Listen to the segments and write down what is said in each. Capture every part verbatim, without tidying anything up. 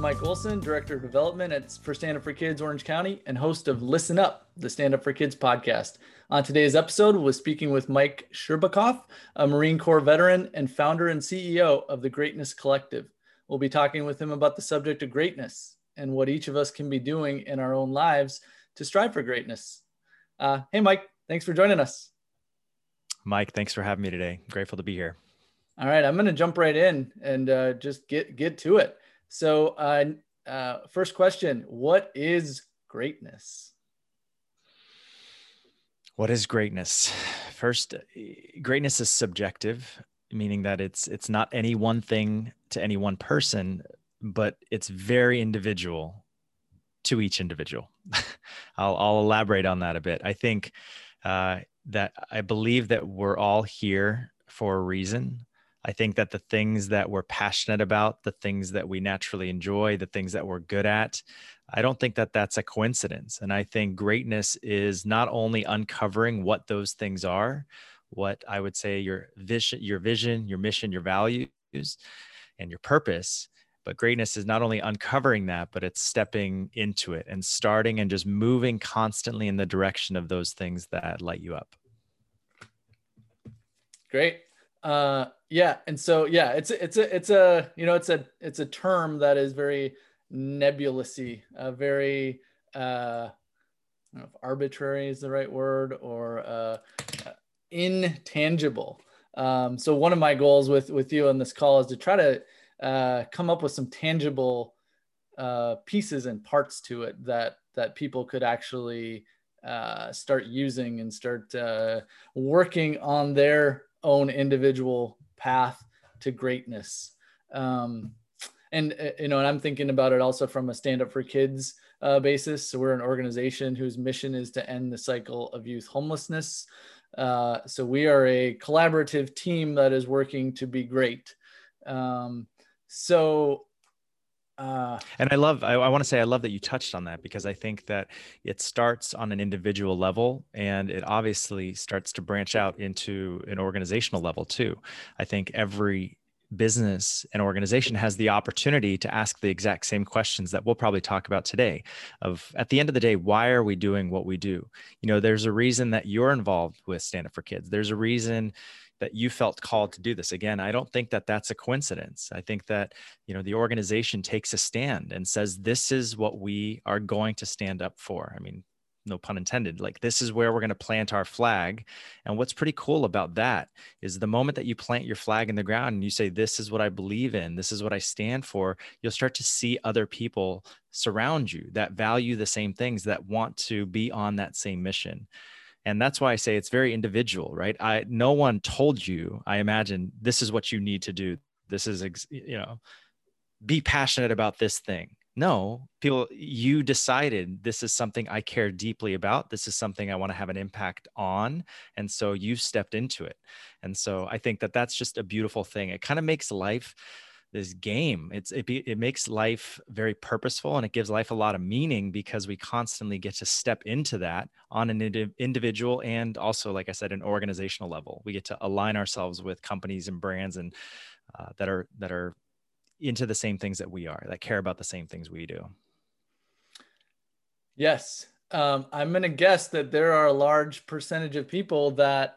Mike Olson, Director of Development at for Stand Up for Kids Orange County and host of Listen Up, the Stand Up for Kids podcast. On today's episode, we're speaking with Mike Scherbakoff, a Marine Corps veteran and founder and C E O of the Greatness Collective. We'll be talking with him about the subject of greatness and what each of us can be doing in our own lives to strive for greatness. Uh, hey, Mike, thanks for joining us. Mike, thanks for having me today. Grateful to be here. All right, I'm going to jump right in and uh, just get get to it. So, uh, uh, first question: what is greatness? What is greatness? First, greatness is subjective, meaning that it's it's not any one thing to any one person, but it's very individual to each individual. I'll, I'll elaborate on that a bit. I think uh, that I believe that we're all here for a reason. I think that the things that we're passionate about, the things that we naturally enjoy, the things that we're good at, I don't think that that's a coincidence. And I think greatness is not only uncovering what those things are, what I would say your vision, your vision, your mission, your values, and your purpose, but greatness is not only uncovering that, but it's stepping into it and starting and just moving constantly in the direction of those things that light you up. Great. Uh, yeah. And so, yeah, it's, it's a, it's a, you know, it's a, it's a term that is very nebulous-y, uh, very, uh, I don't know if arbitrary is the right word, or, uh, intangible. Um, so one of my goals with, with you on this call is to try to, uh, come up with some tangible, uh, pieces and parts to it that, that people could actually, uh, start using and start, uh, working on their own individual path to greatness. Um, and, uh, you know, and I'm thinking about it also from a Stand Up for Kids uh, basis. So we're an organization whose mission is to end the cycle of youth homelessness. Uh, so we are a collaborative team that is working to be great. Um, so Uh, and I love, I, I want to say, I love that you touched on that, because I think that it starts on an individual level and it obviously starts to branch out into an organizational level too. I think every business and organization has the opportunity to ask the exact same questions that we'll probably talk about today of, at the end of the day, why are we doing what we do? You know, there's a reason that you're involved with Stand Up for Kids. There's a reason that you felt called to do this. Again, I don't think that that's a coincidence. I think that, you know, the organization takes a stand and says, this is what we are going to stand up for. I mean, no pun intended, like this is where we're going to plant our flag. And what's pretty cool about that is the moment that you plant your flag in the ground and you say, this is what I believe in, this is what I stand for, you'll start to see other people surround you that value the same things, that want to be on that same mission. And that's why I say it's very individual, right? I, no one told you, I imagine, this is what you need to do. This is, you know, be passionate about this thing. No, people, you decided this is something I care deeply about. This is something I want to have an impact on. And so you stepped into it. And so I think that that's just a beautiful thing. It kind of makes life this game. It's, it, it makes life very purposeful, and it gives life a lot of meaning because we constantly get to step into that on an indi- individual and also, like I said, an organizational level. We get to align ourselves with companies and brands and uh, that are, that are into the same things that we are, that care about the same things we do. Yes. Um, I'm going to guess that there are a large percentage of people that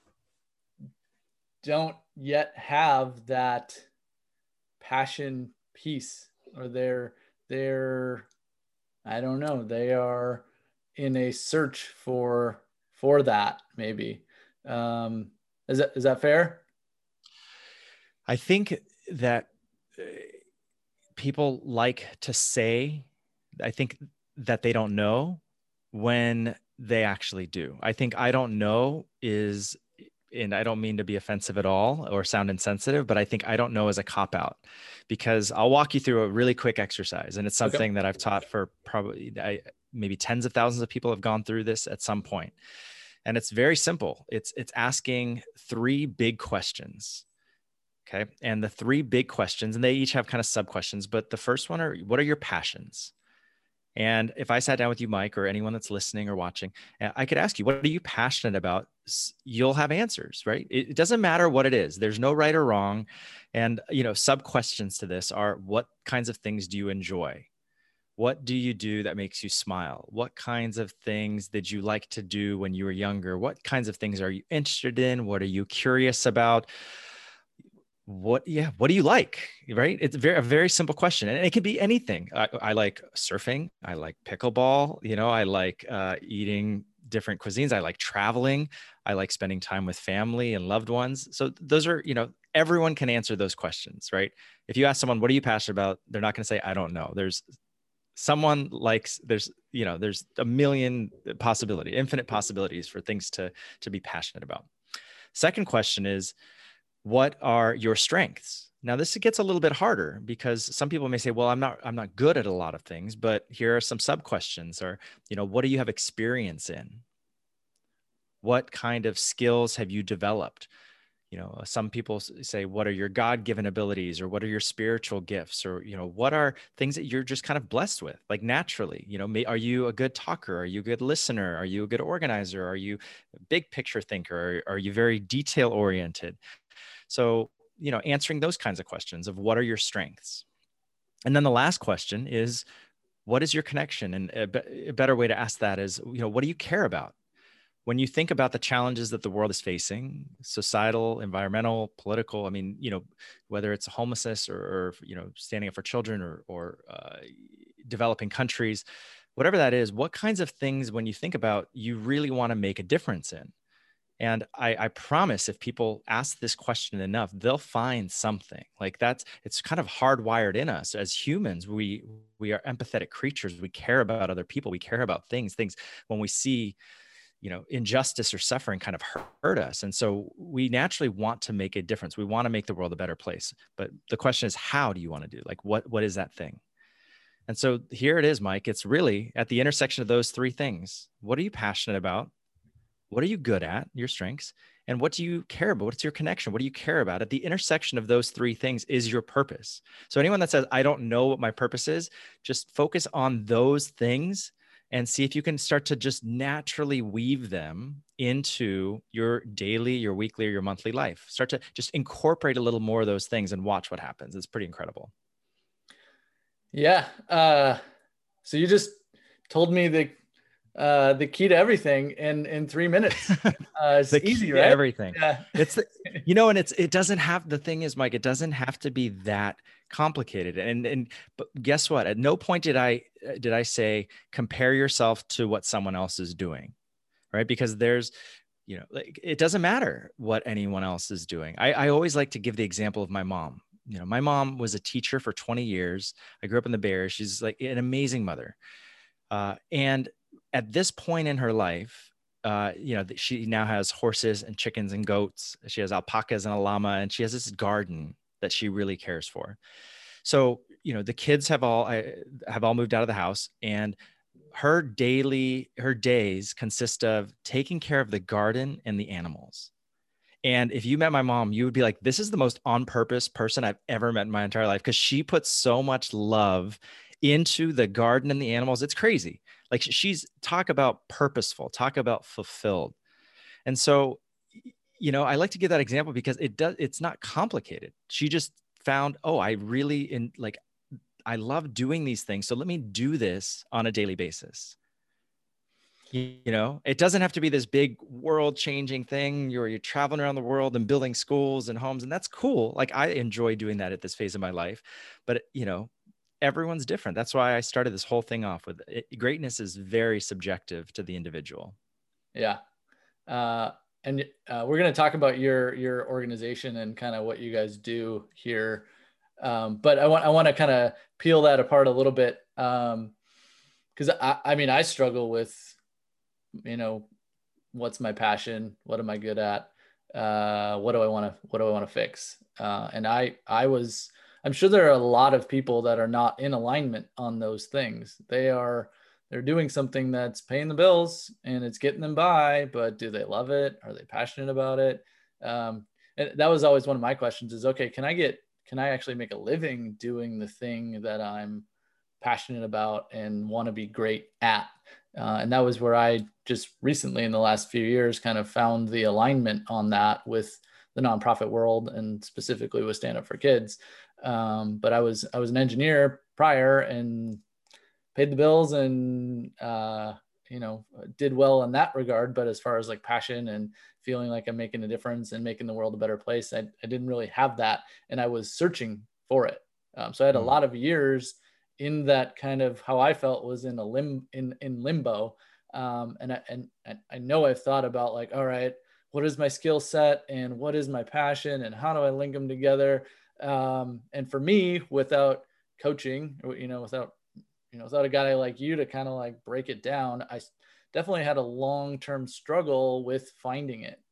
don't yet have that passion piece, or they're, they're, I don't know, they are in a search for, for that maybe. Um, is that, is that fair? I think that people like to say, I think that they don't know when they actually do. I think I don't know is, and I don't mean to be offensive at all or sound insensitive, but I think I don't know is a cop out, because I'll walk you through a really quick exercise. And it's something okay. that I've taught for probably I, maybe tens of thousands of people have gone through this at some point. And it's very simple. It's, it's asking three big questions. Okay. And the three big questions, and they each have kind of sub questions, but the first one are, what are your passions? And if I sat down with you, Mike, or anyone that's listening or watching, uh, I could ask you, what are you passionate about? S- You'll have answers, right? It, it doesn't matter what it is. There's no right or wrong. And, you know, sub questions to this are, what kinds of things do you enjoy? What do you do that makes you smile? What kinds of things did you like to do when you were younger? What kinds of things are you interested in? What are you curious about? What, yeah, what do you like? Right? It's very, a very simple question. And it could be anything. I, I like surfing. I like pickleball. You know, I like uh, eating different cuisines. I like traveling. I like spending time with family and loved ones. So those are, you know, everyone can answer those questions, right? If you ask someone, what are you passionate about? They're not going to say, I don't know. There's someone likes, there's, you know, there's a million possibility, infinite possibilities for things to, to be passionate about. Second question is, what are your strengths? Now, this gets a little bit harder because some people may say, well, I'm not, I'm not good at a lot of things, but here are some sub questions. Or, you know, what do you have experience in? What kind of skills have you developed? You know, some people say, what are your God-given abilities, or what are your spiritual gifts, or, you know, what are things that you're just kind of blessed with, like naturally? You know, may, are you a good talker? Are you a good listener? Are you a good organizer? Are you a big picture thinker? Are, are you very detail oriented? So, you know, answering those kinds of questions of what are your strengths? And then the last question is, what is your connection? And a, be- a better way to ask that is, you know, what do you care about? When you think about the challenges that the world is facing, societal, environmental, political, I mean, you know, whether it's homelessness, or, or you know, standing up for children, or, or uh, developing countries, whatever that is, what kinds of things, when you think about, you really want to make a difference in? And I, I promise, if people ask this question enough, they'll find something. Like, that's, it's kind of hardwired in us as humans. We we are empathetic creatures. We care about other people. We care about things. Things when we see, you know, injustice or suffering kind of hurt us. And so we naturally want to make a difference. We want to make the world a better place. But the question is, how do you want to do it? Like, what, what is that thing? And so here it is, Mike. It's really at the intersection of those three things. What are you passionate about? What are you good at, your strengths? And what do you care about? What's your connection? What do you care about? At the intersection of those three things is your purpose. So anyone that says, I don't know what my purpose is, just focus on those things and see if you can start to just naturally weave them into your daily, your weekly, or your monthly life. Start to just incorporate a little more of those things and watch what happens. It's pretty incredible. Yeah. Uh, so you just told me the uh, the key to everything in in three minutes. Uh, it's The easy, key to right? everything. Yeah. It's the, you know, and it's, it doesn't have, the thing is, Mike, it doesn't have to be that complicated. And, and, but guess what? At no point did I, did I say, compare yourself to what someone else is doing, right? Because there's, you know, like, it doesn't matter what anyone else is doing. I, I always like to give the example of my mom. You know, my mom was a teacher for twenty years. I grew up in the Bay Area. She's like an amazing mother. Uh, and at this point in her life, uh, you know, she now has horses and chickens and goats. She has alpacas and a llama, and she has this garden that she really cares for. So, you know, the kids have all I, have all moved out of the house, and her daily, her days consist of taking care of the garden and the animals. And if you met my mom, you would be like, this is the most on purpose person I've ever met in my entire life, because she puts so much love into the garden and the animals. It's crazy. Like, she's, talk about purposeful, talk about fulfilled. And so, you know, I like to give that example because it does, it's not complicated. She just found, oh, I really in like, I love doing these things. So let me do this on a daily basis. You know, it doesn't have to be this big world changing thing. You're, you're traveling around the world and building schools and homes, and that's cool. Like, I enjoy doing that at this phase of my life, but, you know, everyone's different. That's why I started this whole thing off with it. Greatness is very subjective to the individual. Yeah. Uh, and uh, we're going to talk about your, your organization and kind of what you guys do here. Um, but I want, I want to kind of peel that apart a little bit. Um, cause I, I mean, I struggle with, you know, what's my passion? What am I good at? Uh, what do I want to, what do I want to fix? Uh, and I, I was, I'm sure there are a lot of people that are not in alignment on those things. They are, they're doing something that's paying the bills and it's getting them by, but do they love it? Are they passionate about it? Um, and that was always one of my questions is, okay, can I get, can I actually make a living doing the thing that I'm passionate about and want to be great at. Uh, and that was where I just recently in the last few years kind of found the alignment on that with the nonprofit world and specifically with Stand Up for Kids. Um, but I was, I was an engineer prior and paid the bills and, uh, you know, did well in that regard. But as far as like passion and feeling like I'm making a difference and making the world a better place, I, I didn't really have that. And I was searching for it. Um, so I had a Mm. lot of years in that kind of how I felt was in a lim in, in limbo. Um, and I, and I know I've thought about like, all right, what is my skill set and what is my passion and how do I link them together? Um, and for me, without coaching, you know, without, you know, without a guy like you to kind of like break it down, I definitely had a long-term struggle with finding it.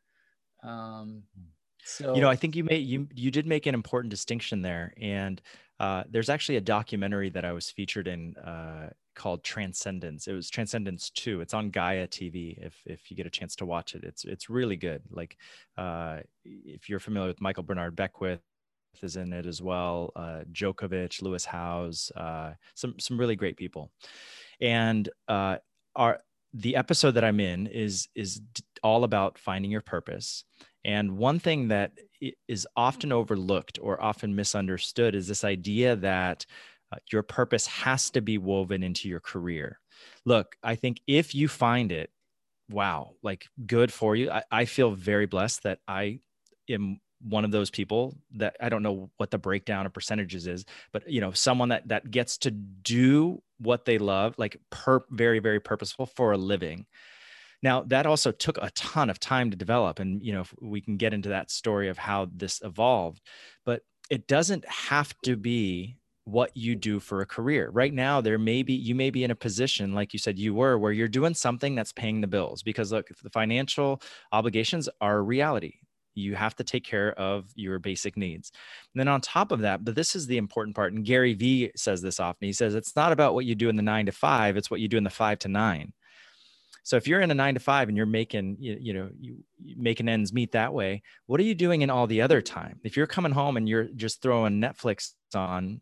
Um, so, you know, I think you made, you, you did make an important distinction there. And uh, there's actually a documentary that I was featured in uh, called Transcendence. It was Transcendence two. It's on Gaia T V. If, if you get a chance to watch it, it's, it's really good. Like uh, if you're familiar with Michael Bernard Beckwith, is in it as well. Uh, Djokovic, Lewis Howes, uh, some some really great people. And uh, our the episode that I'm in is is all about finding your purpose. And one thing that is often overlooked or often misunderstood is this idea that uh, your purpose has to be woven into your career. Look, I think if you find it, wow, like good for you. I, I feel very blessed that I am one of those people that I don't know what the breakdown of percentages is, but you know, someone that that gets to do what they love, like per very, very purposeful for a living. Now that also took a ton of time to develop. And, you know, we can get into that story of how this evolved, but it doesn't have to be what you do for a career. Right now, there may be, you may be in a position, like you said, you were, where you're doing something that's paying the bills because look, the financial obligations are a reality. You have to take care of your basic needs. And then on top of that, but this is the important part. And Gary Vee says this often. He says, it's not about what you do in the nine to five, it's what you do in the five to nine. So if you're in a nine to five and you're making, you, you know, you, you making ends meet that way, what are you doing in all the other time? If you're coming home and you're just throwing Netflix on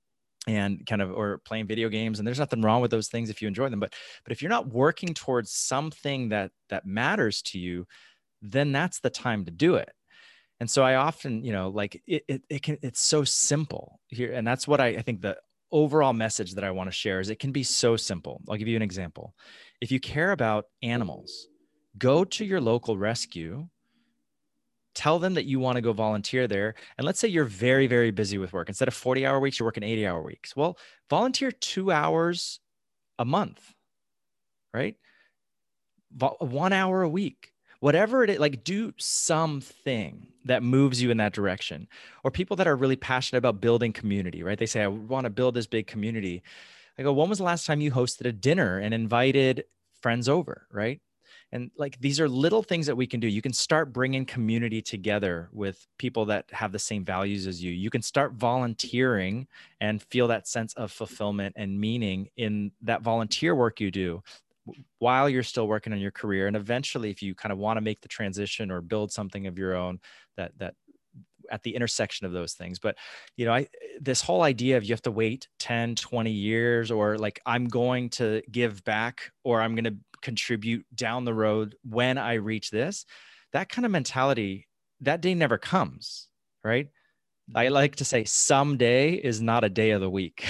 and kind of, or playing video games, and there's nothing wrong with those things if you enjoy them, but, but if you're not working towards something that, that matters to you, then that's the time to do it. And so I often, you know, like it, it, it can, it's so simple here. And that's what I, I think the overall message that I want to share is it can be so simple. I'll give you an example. If you care about animals, go to your local rescue, tell them that you want to go volunteer there. And let's say you're very, very busy with work. Instead of forty hour weeks, you're working eighty hour weeks. Well, volunteer two hours a month, right? Vol- one hour a week. Whatever it is, like do something that moves you in that direction. Or people that are really passionate about building community, right? They say, I want to build this big community. I go, when was the last time you hosted a dinner and invited friends over, right? And like, these are little things that we can do. You can start bringing community together with people that have the same values as you. You can start volunteering and feel that sense of fulfillment and meaning in that volunteer work you do while you're still working on your career. And eventually, if you kind of want to make the transition or build something of your own, that, that at the intersection of those things. But, you know, I, this whole idea of you have to wait ten, twenty years, or like, I'm going to give back, or I'm going to contribute down the road when I reach this, that kind of mentality, that day never comes, right? I like to say someday is not a day of the week.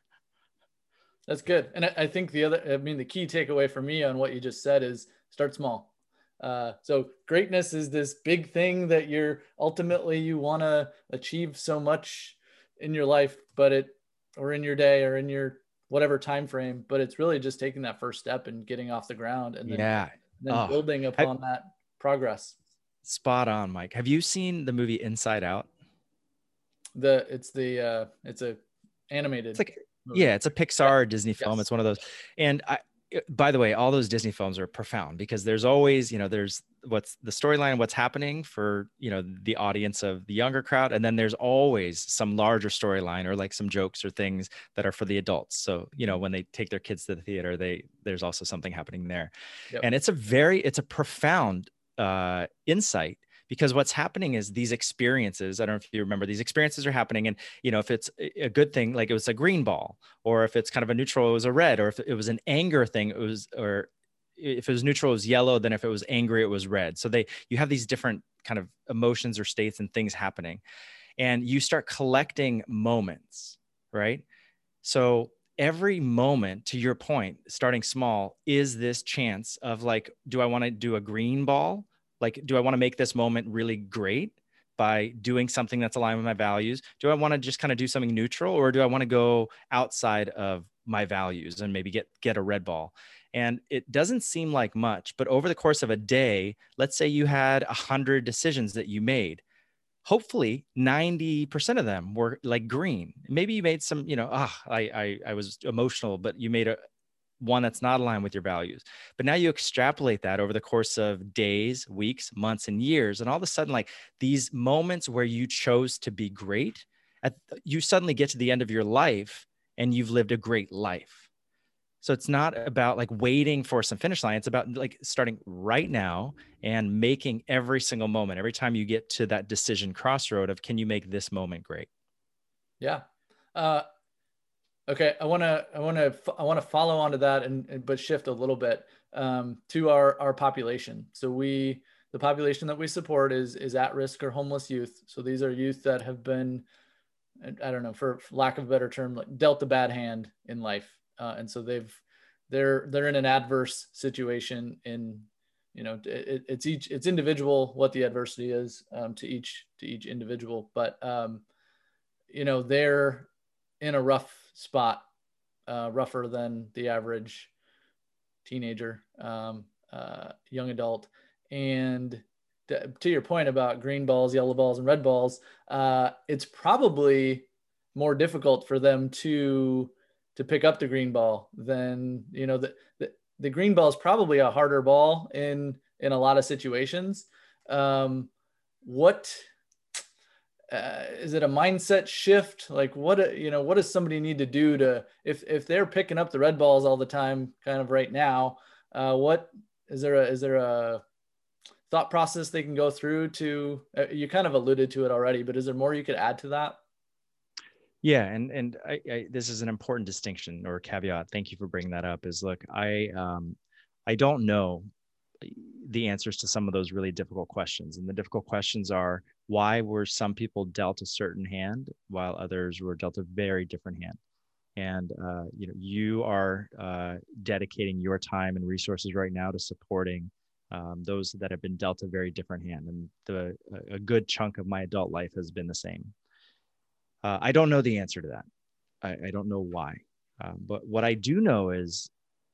That's good. And I, I think the other, I mean, the key takeaway for me on what you just said is start small. Uh, so greatness is this big thing that you're ultimately, you want to achieve so much in your life, but it, or in your day or in your whatever time frame, but it's really just taking that first step and getting off the ground and then, Yeah. then Oh, building upon I, that progress. Spot on, Mike. Have you seen the movie Inside Out? The, it's the, uh, it's a animated. It's like, movie. yeah, it's a Pixar Yeah. Disney film. Yes. It's one of those. And I, by the way, all those Disney films are profound because there's always, you know, there's what's the storyline, what's happening for, you know, the audience of the younger crowd. And then there's always some larger storyline or like some jokes or things that are for the adults. So, you know, when they take their kids to the theater, they, there's also something happening there. Yep. And it's a very, it's a profound uh, insight because what's happening is these experiences, I don't know if you remember, these experiences are happening. And, you know, if it's a good thing, like it was a green ball, or if it's kind of a neutral, it was a red, or if it was an anger thing, it was, or if it was neutral, it was yellow. Then if it was angry, it was red. So they, you have these different kind of emotions or states and things happening, and you start collecting moments, right? So every moment, to your point, starting small, is this chance of like, do I want to do a green ball? Like, do I want to make this moment really great by doing something that's aligned with my values? Do I want to just kind of do something neutral, or do I want to go outside of my values and maybe get, get a red ball? And it doesn't seem like much, but over the course of a day, let's say you had a hundred decisions that you made. Hopefully ninety percent of them were like green. Maybe you made some, you know, ah, I, I, I was emotional, but you made a one that's not aligned with your values. But now you extrapolate that over the course of days, weeks, months, and years. And all of a sudden, like these moments where you chose to be great, at, you suddenly get to the end of your life and you've lived a great life. So it's not about like waiting for some finish line. It's about like starting right now and making every single moment, every time you get to that decision crossroad of, can you make this moment great? Yeah. Uh, okay. I want to, I want to, I want to follow on to that and, and, but shift a little bit um, to our, our population. So we, the population that we support is, is at risk or homeless youth. So these are youth that have been, I don't know, for lack of a better term, like dealt a bad hand in life. Uh, and so they've, they're, they're in an adverse situation in, you know, it, it's each, it's individual what the adversity is um, to each, to each individual, but um, you know, they're in a rough spot, uh, rougher than the average teenager, um, uh, young adult. And to your point about green balls, yellow balls, and red balls, uh, it's probably more difficult for them to to pick up the green ball than, you know, the, the, the green ball is probably a harder ball in, in a lot of situations. Um, what, uh, is it a mindset shift? Like what, you know, what does somebody need to do to, if, if they're picking up the red balls all the time, kind of right now, uh, what is there a, is there a thought process they can go through to, uh, you kind of alluded to it already, but is there more you could add to that? Yeah. And, and I, I, this is an important distinction or caveat. Thank you for bringing that up. Is look, I, um, I don't know the answers to some of those really difficult questions. And the difficult questions are, why were some people dealt a certain hand while others were dealt a very different hand? And, uh, you know, you are uh, dedicating your time and resources right now to supporting um, those that have been dealt a very different hand. And the, a good chunk of my adult life has been the same. Uh, I don't know the answer to that. I, I don't know why. Um, but what I do know is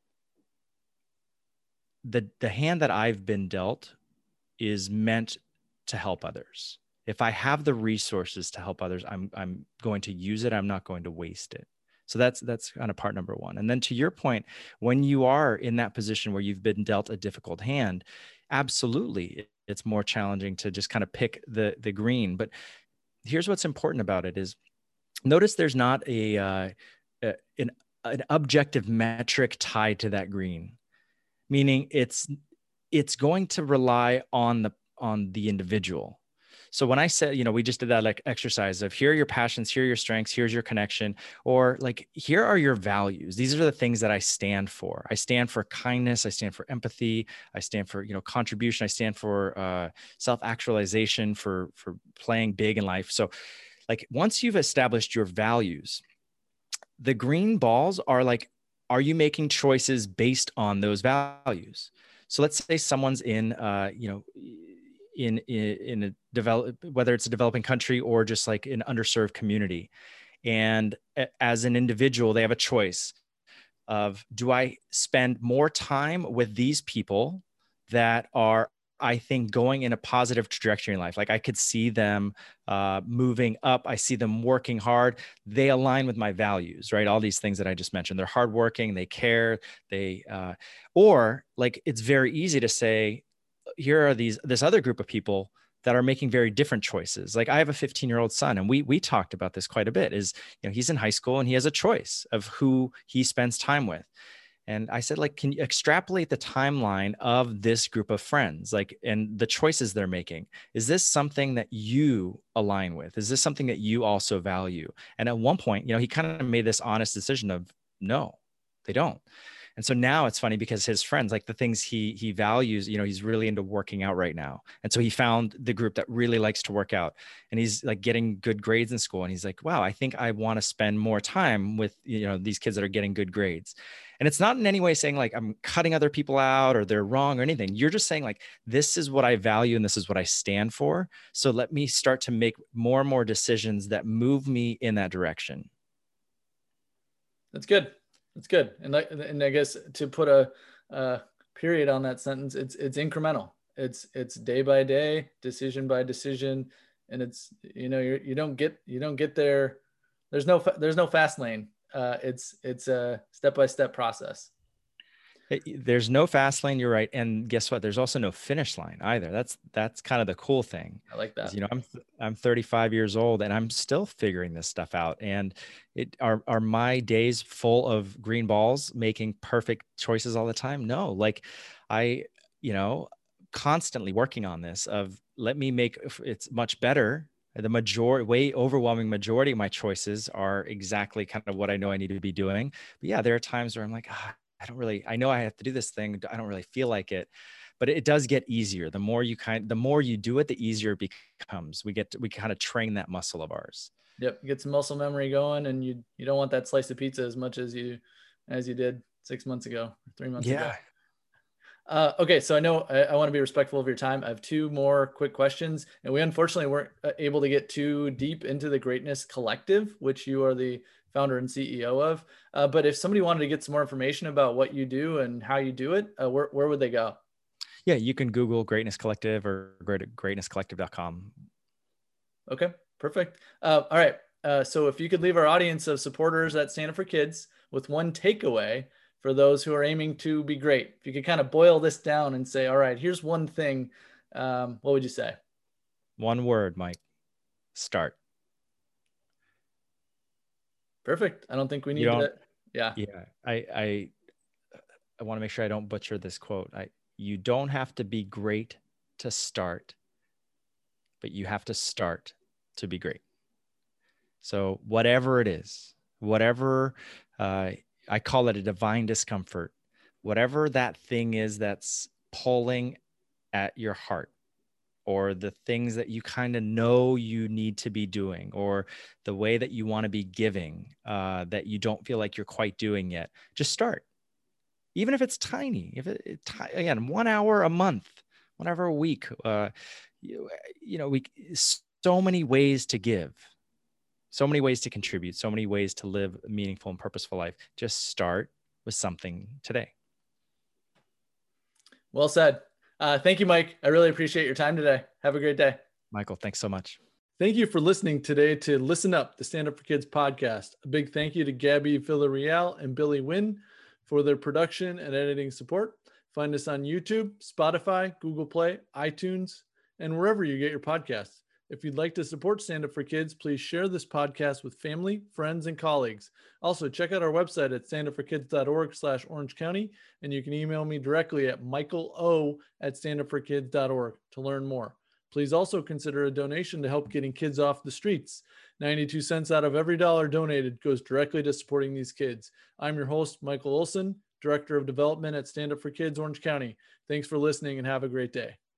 the, the hand that I've been dealt is meant to help others. If I have the resources to help others, I'm, I'm going to use it. I'm not going to waste it. So that's, that's kind of part number one. And then to your point, when you are in that position where you've been dealt a difficult hand, absolutely, it's more challenging to just kind of pick the, the green. But here's what's important about it is, notice there's not a, uh, a an, an objective metric tied to that green, meaning it's, it's going to rely on the, on the individual. So when I said, you know, we just did that like exercise of, here are your passions, here are your strengths, here's your connection, or like, here are your values. These are the things that I stand for. I stand for kindness. I stand for empathy. I stand for, you know, contribution. I stand for uh, self-actualization, for, for playing big in life. So like, once you've established your values, the green balls are like, are you making choices based on those values? So let's say someone's in, uh, you know, in, in, in a develop, whether it's a developing country or just like an underserved community. And as an individual, they have a choice of, do I spend more time with these people that are, I think, going in a positive trajectory in life? Like I could see them uh, moving up. I see them working hard. They align with my values, right? All these things that I just mentioned, they're hardworking, they care, they, uh, or like, it's very easy to say, here are these, this other group of people that are making very different choices. Like I have a fifteen year old son, and we, we talked about this quite a bit, is, you know, he's in high school and he has a choice of who he spends time with. And I said, like, can you extrapolate the timeline of this group of friends, like, and the choices they're making? Is this something that you align with? Is this something that you also value? And at one point, you know, he kind of made this honest decision of no, they don't. And so now it's funny because his friends, like the things he he values, you know, he's really into working out right now. And so he found the group that really likes to work out, and he's like getting good grades in school. And he's like, wow, I think I want to spend more time with, you know, these kids that are getting good grades. And it's not in any way saying like I'm cutting other people out or they're wrong or anything. You're just saying like, this is what I value and this is what I stand for. So let me start to make more and more decisions that move me in that direction. That's good. That's good. And like, and I guess to put a, a period on that sentence, it's, it's incremental. It's, it's day by day, decision by decision. And it's, you know, you're, you don't get, you don't get there. There's no, there's no fast lane. Uh, it's, it's a step-by-step process. It, there's no fast lane. You're right. And guess what? There's also no finish line either. That's, that's kind of the cool thing. I like that. Is, you know, I'm, I'm thirty-five years old and I'm still figuring this stuff out. And it are, are my days full of green balls making perfect choices all the time? No, like I, you know, constantly working on this of let me make it's much better. The majority, way overwhelming majority of my choices are exactly kind of what I know I need to be doing. But yeah, there are times where I'm like, ah, I don't really, I know I have to do this thing. I don't really feel like it, but it does get easier. The more you kind, the more you do it, the easier it becomes. We get, to, we kind of train that muscle of ours. Yep. Get some muscle memory going, and you, you don't want that slice of pizza as much as you, as you did six months ago, or three months yeah. ago. Uh, okay. So I know I, I want to be respectful of your time. I have two more quick questions, and we unfortunately weren't able to get too deep into the Greatness Collective, which you are the founder and C E O of. Uh, but if somebody wanted to get some more information about what you do and how you do it, uh, where, where would they go? Yeah, you can Google Greatness Collective or go to greatness collective dot com. Okay, perfect. Uh, all right. Uh, so if you could leave our audience of supporters at Stand Up for Kids with one takeaway for those who are aiming to be great, if you could kind of boil this down and say, all right, here's one thing, um, what would you say? One word, Mike. Start. Perfect. I don't think we need to. Yeah. Yeah. I, I, I want to make sure I don't butcher this quote. I, you don't have to be great to start, but you have to start to be great. So whatever it is, whatever, uh, I call it a divine discomfort, whatever that thing is that's pulling at your heart, or the things that you kind of know you need to be doing, or the way that you want to be giving uh, that you don't feel like you're quite doing yet, just start. Even if it's tiny, if it, it again, one hour a month, whatever a week, uh, you, you know, we, so many ways to give, so many ways to contribute, so many ways to live a meaningful and purposeful life. Just start with something today. Well said. Uh, thank you, Mike. I really appreciate your time today. Have a great day. Michael, thanks so much. Thank you for listening today to Listen Up, the Stand Up for Kids podcast. A big thank you to Gabby Villarreal and Billy Wynn for their production and editing support. Find us on YouTube, Spotify, Google Play, iTunes, and wherever you get your podcasts. If you'd like to support Stand Up for Kids, please share this podcast with family, friends, and colleagues. Also, check out our website at standupforkids.org slash Orange County, and you can email me directly at michaelo at standupforkids dot org to learn more. Please also consider a donation to help getting kids off the streets. ninety-two cents out of every dollar donated goes directly to supporting these kids. I'm your host, Michael Olson, Director of Development at Stand Up for Kids, Orange County. Thanks for listening and have a great day.